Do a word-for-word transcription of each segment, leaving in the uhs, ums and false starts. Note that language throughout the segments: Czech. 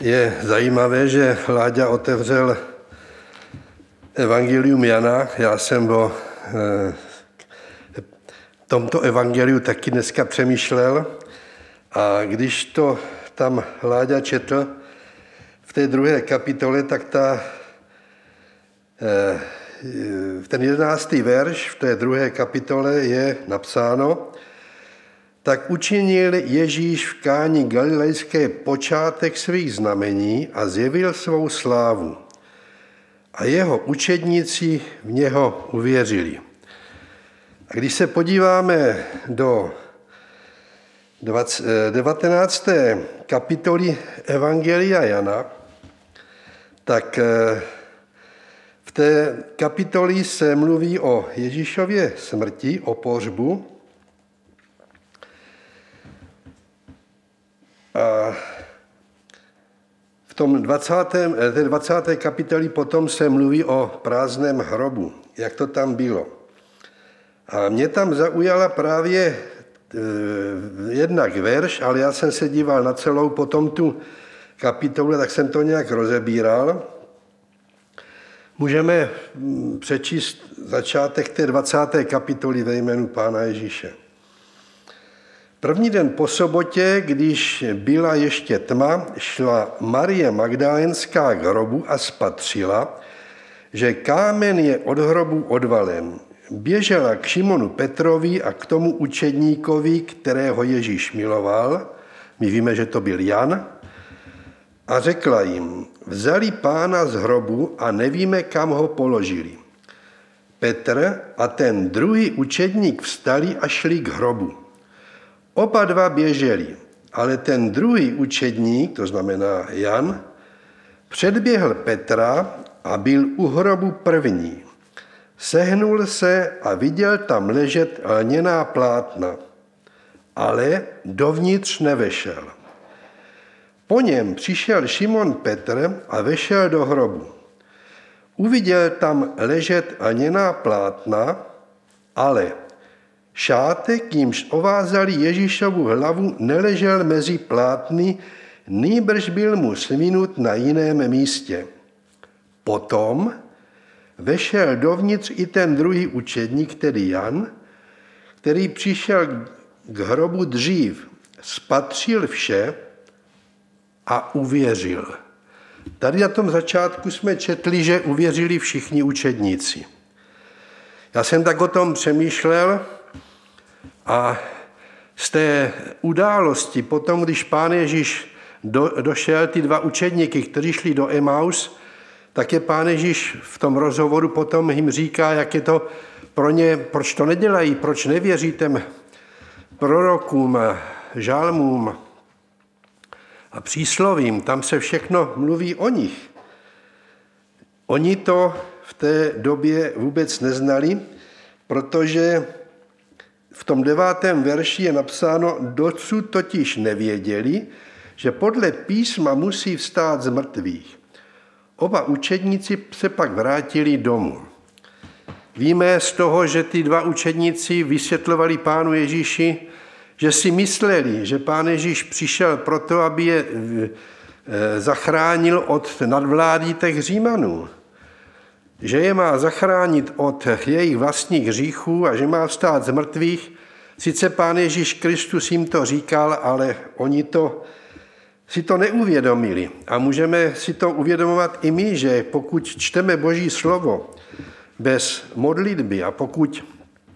Je zajímavé, že Láďa otevřel evangelium Jana. Já jsem o tomto evangeliu taky dneska přemýšlel. A když to tam Láďa četl v té druhé kapitole, tak ta, v ten jedenáctý verš v té druhé kapitole je napsáno: tak učinil Ježíš v Káni Galilejské počátek svých znamení a zjevil svou slávu. A jeho učedníci v něho uvěřili. A když se podíváme do devatenácté kapitoly Evangelia Jana, tak v té kapitoli se mluví o Ježíšově smrti, o pohřbu. A v tom dvacáté té dvacáté kapitoli potom se mluví o prázdném hrobu, jak to tam bylo. A mě tam zaujala právě jednak verš, ale já jsem se díval na celou potom tu kapitolu, tak jsem to nějak rozebíral. Můžeme přečíst začátek té dvacáté kapitoly ve jménu Pána Ježíše. První den po sobotě, když byla ještě tma, šla Marie Magdalenská k hrobu a spatřila, že kámen je od hrobu odvalen. Běžela k Šimonu Petrovi a k tomu učedníkovi, kterého Ježíš miloval, my víme, že to byl Jan, a řekla jim: vzali Pána z hrobu a nevíme, kam ho položili. Petr a ten druhý učedník vstali a šli k hrobu. Oba dva běželi, ale ten druhý učedník, to znamená Jan, předběhl Petra a byl u hrobu první. Sehnul se a viděl tam ležet lněná plátna, ale dovnitř nevešel. Po něm přišel Šimon Petr a vešel do hrobu. Uviděl tam ležet lněná plátna, ale šátek, jímž ovázali Ježíšovu hlavu, neležel mezi plátny, nýbrž byl mu svinut na jiném místě. Potom vešel dovnitř i ten druhý učedník, tedy Jan, který přišel k hrobu dřív, spatřil vše a uvěřil. Tady na tom začátku jsme četli, že uvěřili všichni učedníci. Já jsem tak o tom přemýšlel a z té události potom, když Pán Ježíš do, došel, ty dva učedníky, kteří šli do Emaus, tak je Pán Ježíš v tom rozhovoru potom jim říká, jak je to pro ně, proč to nedělají, proč nevěří těm prorokům, žálmům a příslovím. Tam se všechno mluví o nich. Oni to v té době vůbec neznali, protože v tom devátém verši je napsáno: dosud totiž nevěděli, že podle písma musí vstát z mrtvých. Oba učedníci se pak vrátili domů. Víme z toho, že ty dva učedníci vysvětlovali Pánu Ježíši, že si mysleli, že Pán Ježíš přišel proto, aby je zachránil od nadvládí těch Římanů. Že je má zachránit od jejich vlastních hříchů a že má vstát z mrtvých. Sice Pán Ježíš Kristus jim to říkal, ale oni to si to neuvědomili. A můžeme si to uvědomovat i my, že pokud čteme Boží slovo bez modlitby a pokud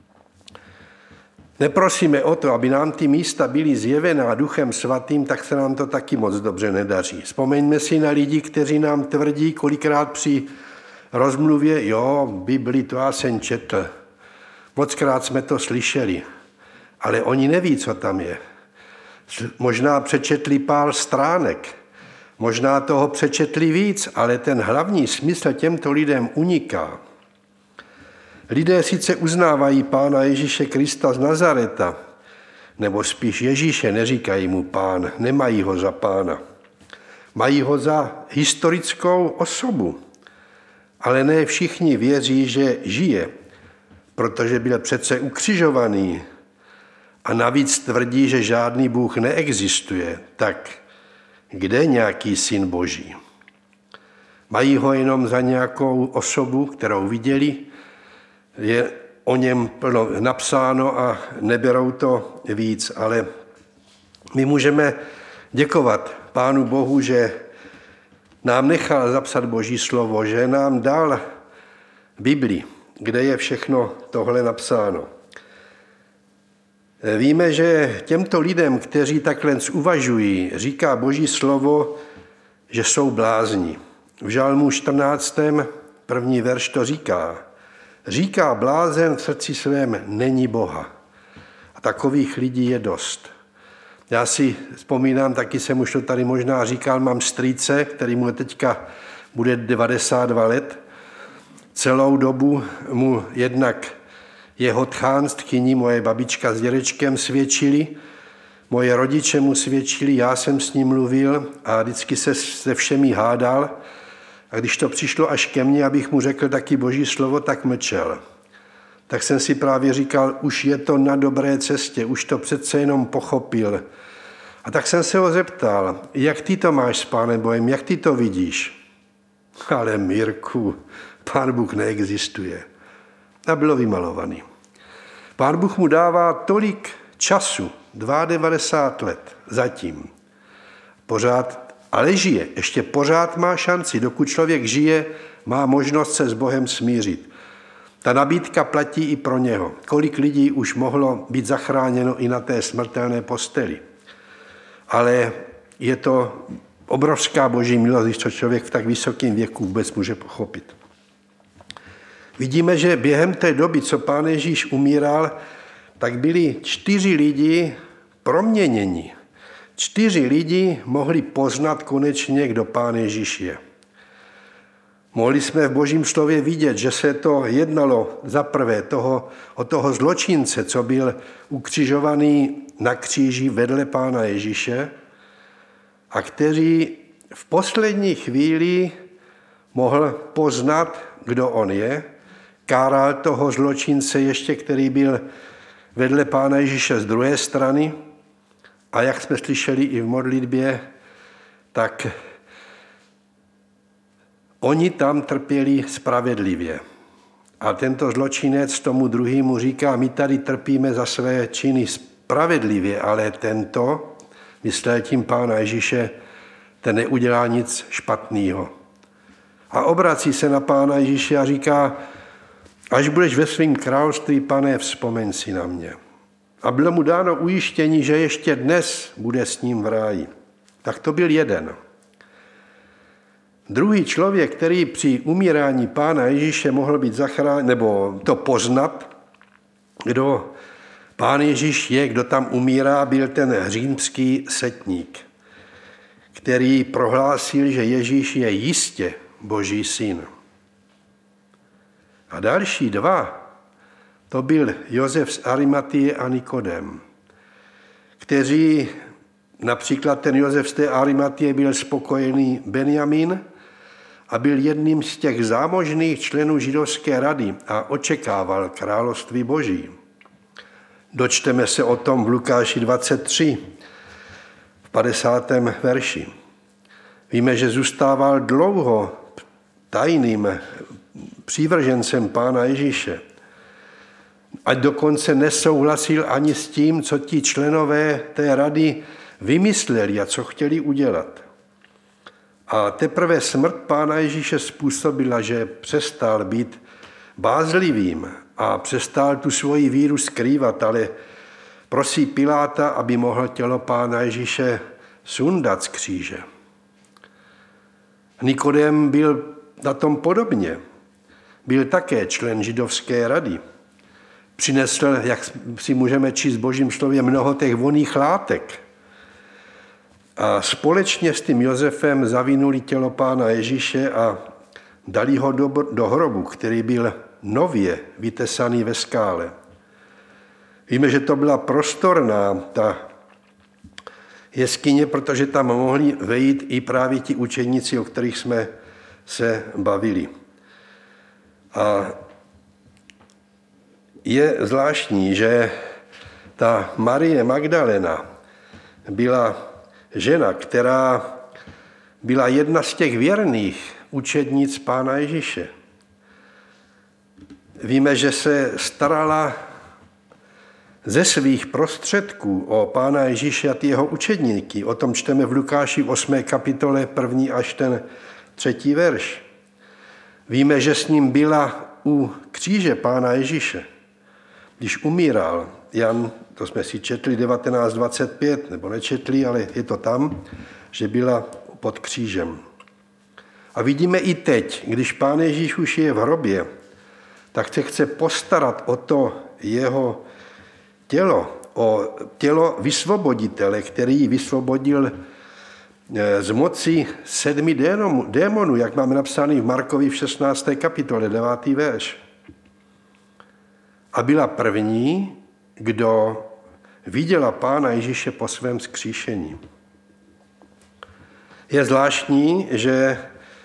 neprosíme o to, aby nám ty místa byly zjevená Duchem Svatým, tak se nám to taky moc dobře nedaří. Vzpomeňme si na lidi, kteří nám tvrdí kolikrát při rozmluvě: jo, Bibli to já jsem četl. Mockrát jsme to slyšeli, ale oni neví, co tam je. Možná přečetli pár stránek, možná toho přečetli víc, ale ten hlavní smysl těmto lidem uniká. Lidé sice uznávají Pána Ježíše Krista z Nazareta, nebo spíš Ježíše, neříkají mu Pán, nemají ho za Pána. Mají ho za historickou osobu, ale ne všichni věří, že žije, protože byl přece ukřižovaný. A navíc tvrdí, že žádný Bůh neexistuje, tak kde nějaký syn Boží. Mají ho jenom za nějakou osobu, kterou viděli, je o něm plno napsáno a neberou to víc, ale my můžeme děkovat Pánu Bohu, že nám nechal zapsat Boží slovo, že nám dal Bibli, kde je všechno tohle napsáno. Víme, že těmto lidem, kteří takhle uvažují, říká Boží slovo, že jsou blázni. V Žalmu čtrnáctém první verš to říká. Říká blázen v srdci svém, není Boha. A takových lidí je dost. Já si vzpomínám, taky jsem už to tady možná říkal, mám strýce, který mu teďka bude devadesát dva let. Celou dobu mu jednak jeho tchán s tchyní, moje babička s dědečkem svědčili, moje rodiče mu svědčili, já jsem s ním mluvil a vždycky se se všemi hádal. A když to přišlo až ke mně, abych mu řekl taky Boží slovo, tak mlčel. Tak jsem si právě říkal, už je to na dobré cestě, už to přece jenom pochopil. A tak jsem se ho zeptal, jak ty to máš s Pánem Bohem, jak ty to vidíš? Ale Mirku, Pán Bůh neexistuje. A bylo vymalovaný. Pán Bůh mu dává tolik času, devadesát dva let zatím. Pořád, ale žije, ještě pořád má šanci, dokud člověk žije, má možnost se s Bohem smířit. Ta nabídka platí i pro něho. Kolik lidí už mohlo být zachráněno i na té smrtelné posteli. Ale je to obrovská Boží milost, když to člověk v tak vysokém věku vůbec může pochopit. Vidíme, že během té doby, co Pán Ježíš umíral, tak byli čtyři lidi proměněni. Čtyři lidi mohli poznat konečně, kdo Pán Ježíš je. Mohli jsme v Božím slově vidět, že se to jednalo za prvé toho, o toho zločince, co byl ukřižovaný na kříži vedle Pána Ježíše a který v poslední chvíli mohl poznat, kdo on je, káral toho zločince ještě, který byl vedle Pána Ježíše z druhé strany a jak jsme slyšeli i v modlitbě, tak oni tam trpěli spravedlivě. A tento zločinec tomu druhému říká, my tady trpíme za své činy spravedlivě, ale tento, myslel tím Pána Ježíše, ten neudělá nic špatného. A obrací se na Pána Ježíše a říká, až budeš ve svém království, Pane, vzpomeň si na mě. A bylo mu dáno ujištění, že ještě dnes bude s ním v ráji. Tak to byl jeden. Druhý člověk, který při umírání Pána Ježíše mohl být zachráněn, nebo to poznat, kdo Pán Ježíš je, kdo tam umírá, byl ten římský setník, který prohlásil, že Ježíš je jistě Boží syn. A další dva, to byl Josef z Arimatie a Nikodem, kteří, například ten Josef z té Arimatie byl spokojený Benjamin a byl jedním z těch zámožných členů židovské rady a očekával království Boží. Dočteme se o tom v Lukáši dvacet tři, v padesátém verši. Víme, že zůstával dlouho tajným přívržencem Pána Ježíše. A dokonce nesouhlasil ani s tím, co ti členové té rady vymysleli a co chtěli udělat. A teprve smrt Pána Ježíše způsobila, že přestal být bázlivým a přestal tu svoji víru skrývat, ale prosí Piláta, aby mohl tělo Pána Ježíše sundat z kříže. Nikodem byl na tom podobně. Byl také člen židovské rady. Přinesl, jak si můžeme číst v Božím slově, mnoho těch vonných látek. A společně s tím Josefem zavinuli tělo Pána Ježíše a dali ho do, do hrobu, který byl nově vytesaný ve skále. Víme, že to byla prostorná ta jeskyně, protože tam mohli vejít i právě ti učeníci, o kterých jsme se bavili. A je zvláštní, že ta Marie Magdalena byla žena, která byla jedna z těch věrných učednic Pána Ježíše. Víme, že se starala ze svých prostředků o Pána Ježíše a ty jeho učedníky. O tom čteme v Lukáši v osmé kapitole, první až ten třetí verš. Víme, že s ním byla u kříže Pána Ježíše. Když umíral, Jan, to jsme si četli devatenáct dvacet pět, nebo nečetli, ale je to tam, že byla pod křížem. A vidíme i teď, když Pán Ježíš už je v hrobě, tak se chce postarat o to jeho tělo, o tělo vysvoboditele, který ji vysvobodil z moci sedmi démonů, jak máme napsaný v Markovi v šestnácté kapitole, devátý verš. A byla první, kdo viděla Pána Ježíše po svém vzkříšení. Je zvláštní, že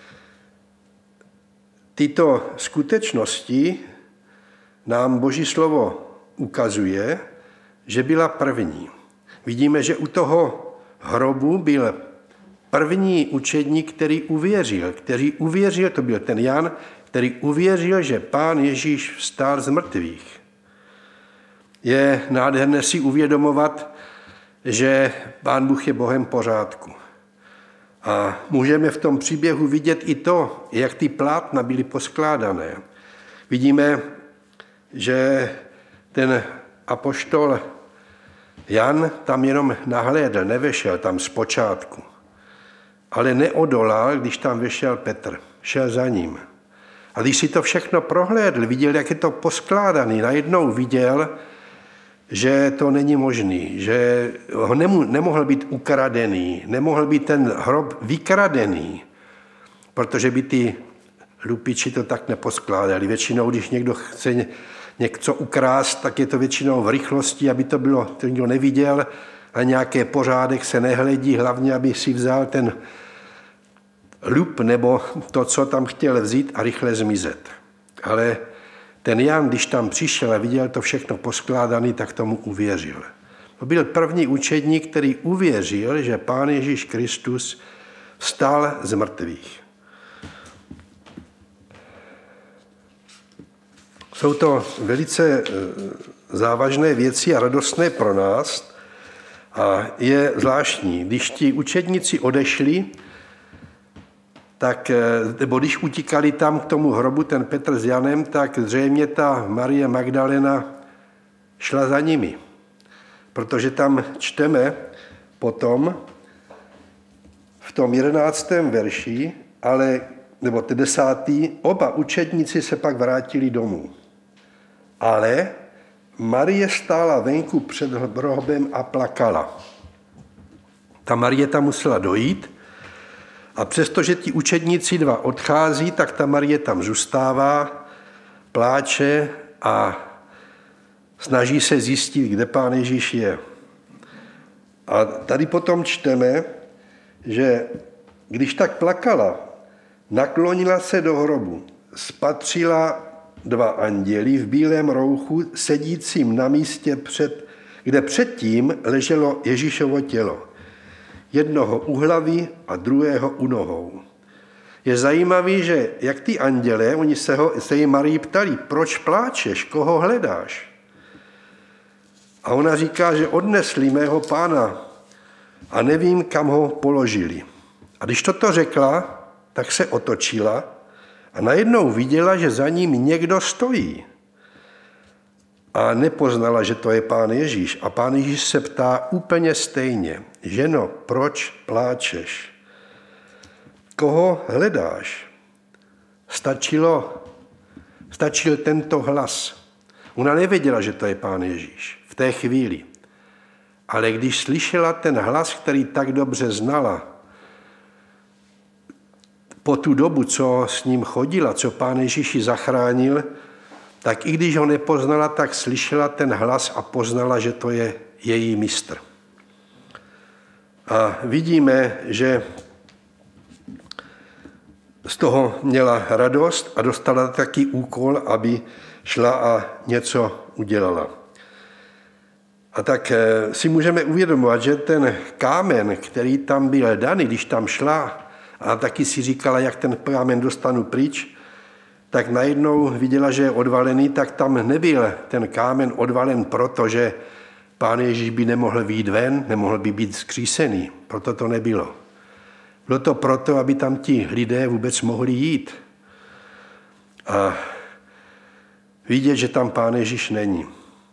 tyto skutečnosti nám Boží slovo ukazuje, že byla první. Vidíme, že u toho hrobu byl první učedník, který uvěřil, který uvěřil, to byl ten Jan, který uvěřil, že Pán Ježíš vstál z mrtvých. Je nádherné si uvědomovat, že Pán Bůh je Bohem pořádku. A můžeme v tom příběhu vidět i to, jak ty plátna byly poskládané. Vidíme, že ten apoštol Jan tam jenom nahlédl, nevešel tam zpočátku, ale neodolal, když tam vešel Petr, šel za ním. A když si to všechno prohlédl, viděl, jak je to poskládaný, najednou viděl, že to není možný, že ho nemohl být ukradený, nemohl být ten hrob vykradený, protože by ty lupiči to tak neposkládali. Většinou, když někdo chce něco ukrást, tak je to většinou v rychlosti, aby to bylo, to nikdo neviděl, a nějaký pořádek se nehledí, hlavně, aby si vzal ten lup nebo to, co tam chtěl vzít a rychle zmizet. Ale ten Jan, když tam přišel a viděl to všechno poskládané, tak tomu uvěřil. To byl první učedník, který uvěřil, že Pán Ježíš Kristus vstal z mrtvých. Jsou to velice závažné věci a radostné pro nás. A je zvláštní, když ti učedníci odešli, tak, nebo když utíkali tam k tomu hrobu ten Petr s Janem, tak zřejmě ta Marie Magdalena šla za nimi. Protože tam čteme potom v tom jedenáctém verši, ale, nebo ten desátý, oba učedníci se pak vrátili domů. Ale Marie stála venku před hrobem a plakala. Ta Marie tam musela dojít, a přestože ti učedníci dva odchází, tak ta Marie tam zůstává, pláče a snaží se zjistit, kde Pán Ježíš je. A tady potom čteme, že když tak plakala, naklonila se do hrobu, spatřila dva anděli v bílém rouchu, sedícím na místě, před, kde předtím leželo Ježíšovo tělo. Jednoho u hlavy a druhého u nohou. Je zajímavé, že jak ty anděle, oni se, ho, se jí Marii ptali, proč pláčeš, koho hledáš? A ona říká, že odnesli mého Pána a nevím, kam ho položili. A když toto řekla, tak se otočila a najednou viděla, že za ním někdo stojí. A nepoznala, že to je Pán Ježíš. A Pán Ježíš se ptá úplně stejně. Ženo, proč pláčeš? Koho hledáš? Stačilo, stačil tento hlas. Ona nevěděla, že to je Pán Ježíš v té chvíli. Ale když slyšela ten hlas, který tak dobře znala, po tu dobu, co s ním chodila, co Pán Ježíš ji zachránil, tak i když ho nepoznala, tak slyšela ten hlas a poznala, že to je její mistr. A vidíme, že z toho měla radost a dostala taky úkol, aby šla a něco udělala. A tak si můžeme uvědomovat, že ten kámen, který tam byl daný, když tam šla, a taky si říkala, jak ten kámen dostanu pryč, tak najednou viděla, že je odvalený, tak tam nebyl ten kámen odvalen proto, že Pán Ježíš by nemohl vyjít ven, nemohl by být vzkřísený, proto to nebylo. Bylo to proto, aby tam ti lidé vůbec mohli jít a vidět, že tam Pán Ježíš není.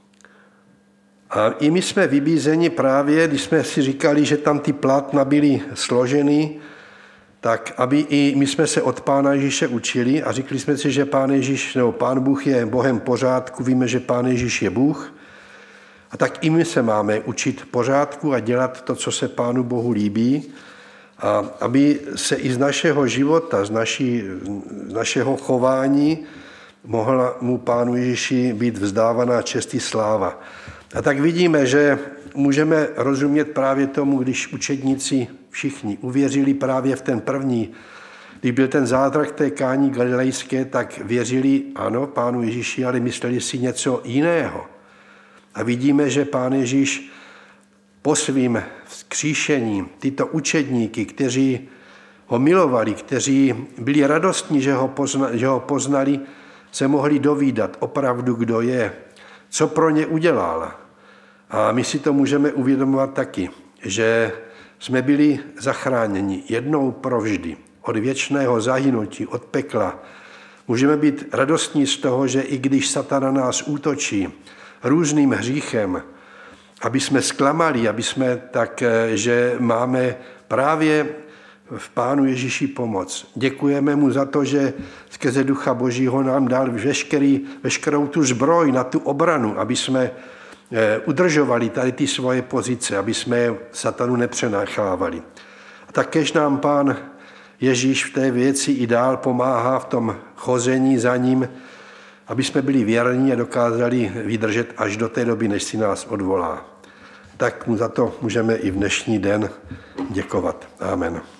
A i my jsme vybízeni právě, když jsme si říkali, že tam ty plátna byly složeny, tak aby i my jsme se od Pána Ježíše učili a říkali jsme si, že Pán Ježíš, nebo Pán Bůh je Bohem pořádku, víme, že Pán Ježíš je Bůh. A tak i my se máme učit pořádku a dělat to, co se Pánu Bohu líbí, a aby se i z našeho života, z, naší, z našeho chování mohla mu Pánu Ježíši být vzdávaná čest i sláva. A tak vidíme, že můžeme rozumět právě tomu, když učedníci všichni uvěřili právě v ten první, když byl ten zázrak té Káni galilejské, tak věřili, ano, Pánu Ježíši, ale mysleli si něco jiného. A vidíme, že Pán Ježíš po svým vzkříšení tyto učedníky, kteří ho milovali, kteří byli radostní, že ho, pozna, že ho poznali, se mohli dovídat opravdu, kdo je, co pro ně udělal. A my si to můžeme uvědomovat taky, že jsme byli zachráněni jednou provždy od věčného zahynutí, od pekla. Můžeme být radostní z toho, že i když Satan nás útočí různým hříchem, aby jsme zklamali, aby jsme tak, že máme právě v Pánu Ježíši pomoc. Děkujeme mu za to, že skrze Ducha Božího nám dal veškerý, veškerou tu zbroj na tu obranu, aby jsme udržovali tady ty svoje pozice, aby jsme Satanu nepřenechávali. A takéž nám Pán Ježíš v té věci i dál pomáhá v tom chození za ním, aby jsme byli věrní a dokázali vydržet až do té doby, než si nás odvolá. Tak mu za to můžeme i v dnešní den děkovat. Amen.